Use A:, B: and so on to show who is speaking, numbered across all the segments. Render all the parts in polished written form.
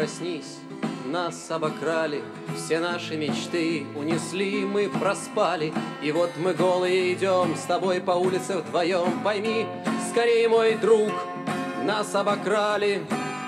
A: проснись, нас обокрали, все наши мечты унесли, мы проспали. И вот мы голые идем с тобой по улице вдвоем. Пойми, скорее, мой друг, нас обокрали.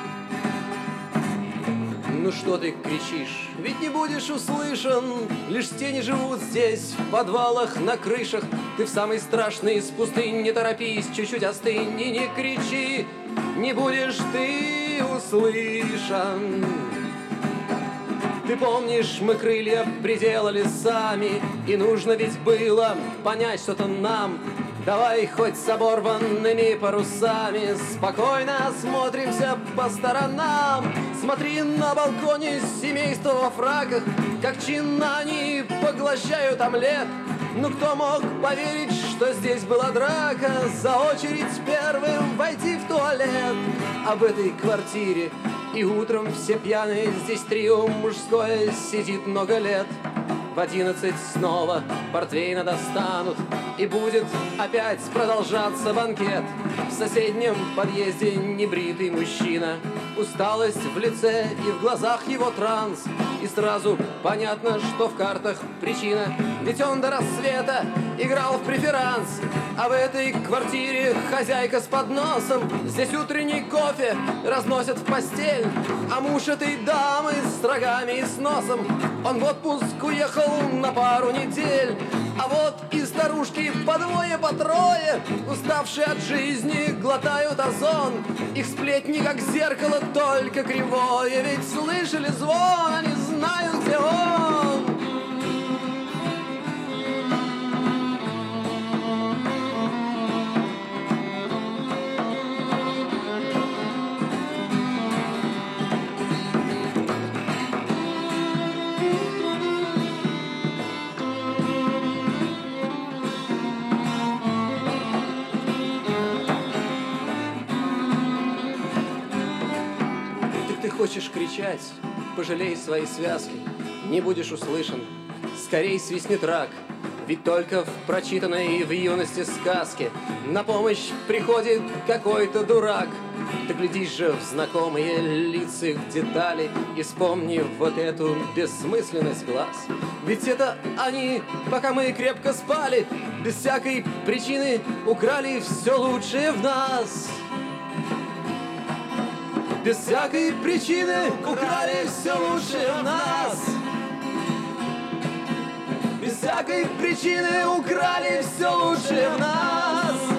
A: Ну что ты кричишь, ведь не будешь услышан. Лишь тени живут здесь, в подвалах, на крышах. Ты в самый страшный из пустынь, не торопись, чуть-чуть остынь и не кричи. Не будешь ты услышан. Ты помнишь, мы крылья приделали сами, и нужно ведь было понять что-то нам. Давай хоть с оборванными парусами спокойно осмотримся по сторонам. Смотри, на балконе семейство во фраках, как чинно они поглощают омлет. Ну кто мог поверить, что здесь была драка, за очередь первым войти в туалет. Об этой квартире и утром все пьяные, здесь трио мужское сидит много лет. В 11 снова портвейна достанут, и будет опять продолжаться банкет. В соседнем подъезде небритый мужчина, усталость в лице и в глазах его транс. И сразу понятно, что в картах причина, ведь он до рассвета играл в преферанс. А в этой квартире хозяйка с подносом, здесь утренний кофе разносят в постель. А муж этой дамы с рогами и с носом, он в отпуск уехал на пару недель. А вот и старушки по двое, по трое, уставшие от жизни, глотают озон. Их сплетни, как зеркало, только кривое, ведь слышали звон, они знают, где он. Ты хочешь кричать, пожалей свои связки, не будешь услышан, скорей свистнет рак. Ведь только в прочитанной в юности сказке на помощь приходит какой-то дурак. Ты глядишь же в знакомые лица, их детали, и вспомни вот эту бессмысленность глаз. Ведь это они, пока мы крепко спали, без всякой причины украли все лучшее в нас. Без всякой причины украли все лучшее в нас. Без всякой причины украли все лучшее в нас.